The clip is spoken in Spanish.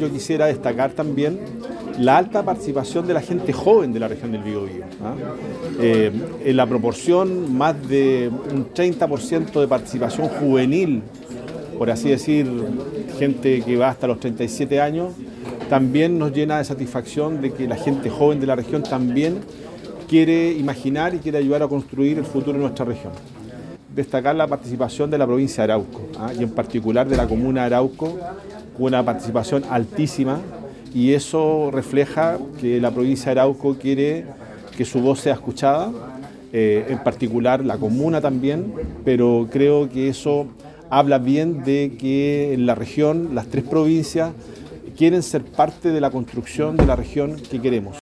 yo quisiera destacar también la alta participación de la gente joven de la región del Biobío. En la proporción, más de un 30% de participación juvenil, por así decir, gente que va hasta los 37 años, también nos llena de satisfacción de que la gente joven de la región también quiere imaginar y quiere ayudar a construir el futuro de nuestra región. Destacar la participación de la provincia de Arauco, y en particular de la comuna de Arauco, una participación altísima, y eso refleja que la provincia de Arauco quiere que su voz sea escuchada, en particular la comuna también, pero creo que eso habla bien de que en la región, las tres provincias, quieren ser parte de la construcción de la región que queremos.